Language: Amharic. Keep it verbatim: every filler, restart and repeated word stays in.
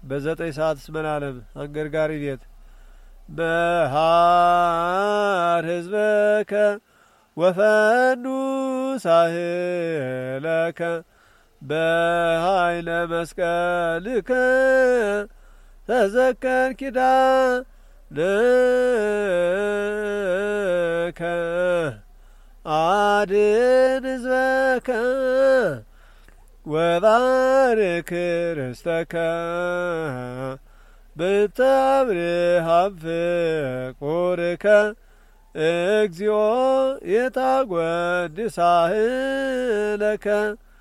በዘጠኝ ሰዓት ስመናለም አንገርጋሪ ቤት በሃር ህዝበከ ወፈኑ ሳህለከ በኃይለ መስቀልከ ተዘከር ኪዳነከ አድን ህዝበከ ወባርክ ርስተከ ብታብርሃም ፍቁርከ እግዚኦ የታጐድሳህለከ